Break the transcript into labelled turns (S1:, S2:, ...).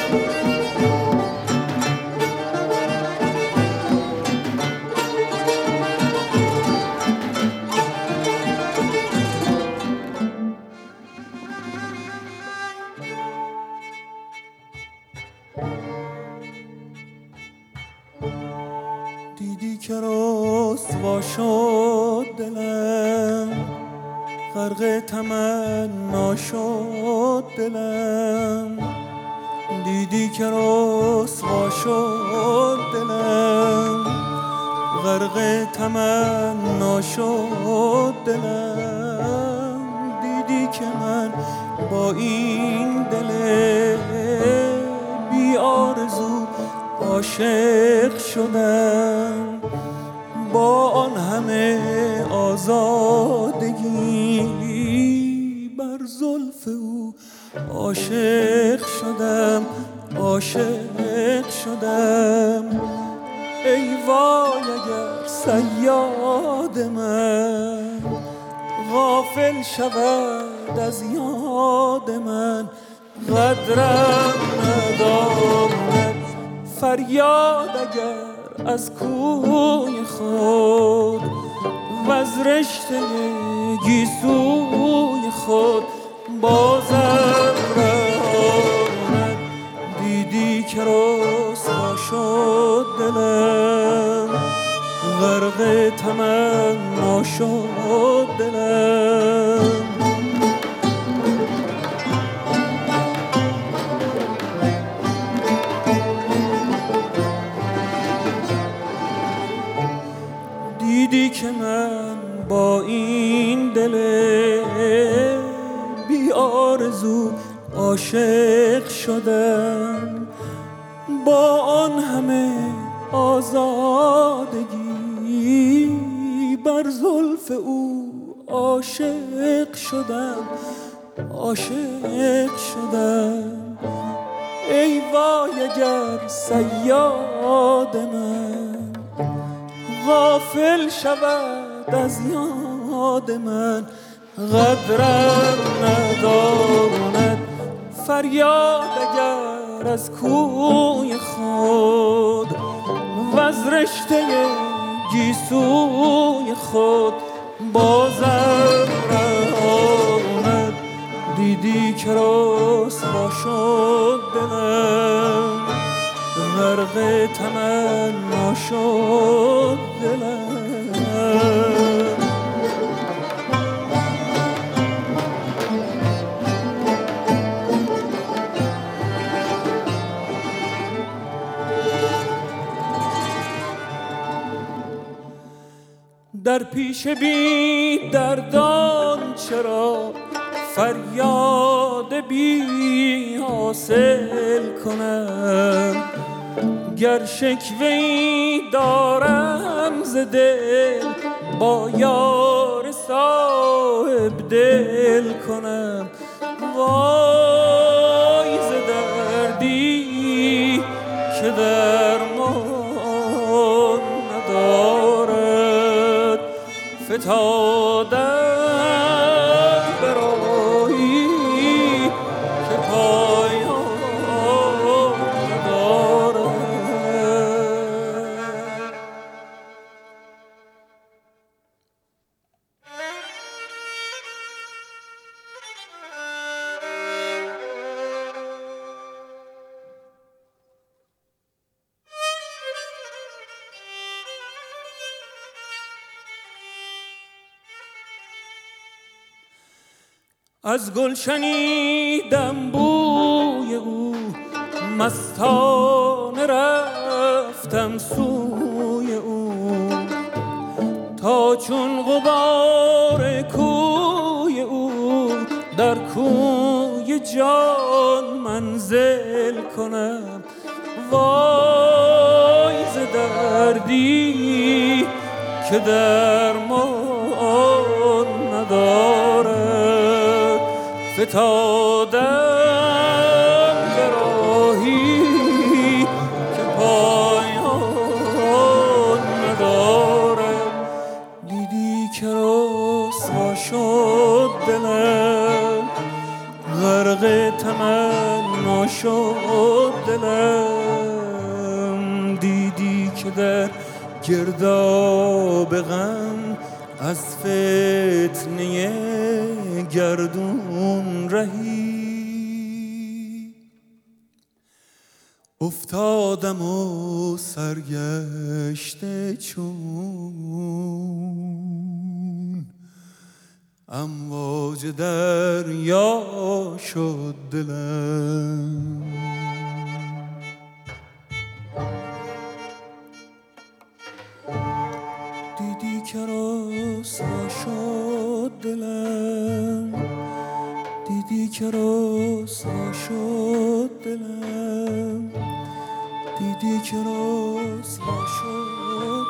S1: دیدی که رسوا شد دلم، غرق تمنا شد دلم. دیدی که رسوا شد دلم، غرق تمنا شد دلم. دیدی که من با این دل بی آرزو عاشق شدم، با آن همه آزادگی بر زلف او عاشق شدم، عاشق شدم. ای وای اگر صیاد من غافل شود از یاد من، قدرم نداند فریاد اگر از کوی خود و از رشته گیسوی خود بازم رهاند. دیدی که رسوا شد دلم، غرق تمنا شد دلم. دیدی که من با این دل بی آرزو عاشق شدم، با آن همه آزادگی بر زلف او عاشق شدم، عاشق شدم. ای وای اگر صیاد من غافل شود از یاد من، قدرم نداند فریاد اگر از کوی خود و از رشته گیسوی خود بازم رهاند. دیدی که رسوا شد دلم، غرق تمنا شد دلم. در پیش بی دردان چرا فریاد بی حاصل کنم، گر شکوه‌ای دارم ز دل با یار صاحب دل کنم. وای ز دردی که درمان ندارد، فتادم به راهی که پایان ندارد. از گل شنیدم بوی او، مستانه رفتم سوی او، تا چون غبار کوی او در کوی جان منزل کنم. وای ز دردی که درمان ندارد، فتادم به راهی که پایان ندارد. دیدی که رسوا شد دلم، غرق تمنا رسوا شد دلم، دیدی که در گرداب غم از فتنه گردون رهی. افتادم و سرگشته چون امواج دریا شد دلم. دیدی که رسوا شد دلم، دیدی که رسوا شد دلم، دیدی که رسوا شد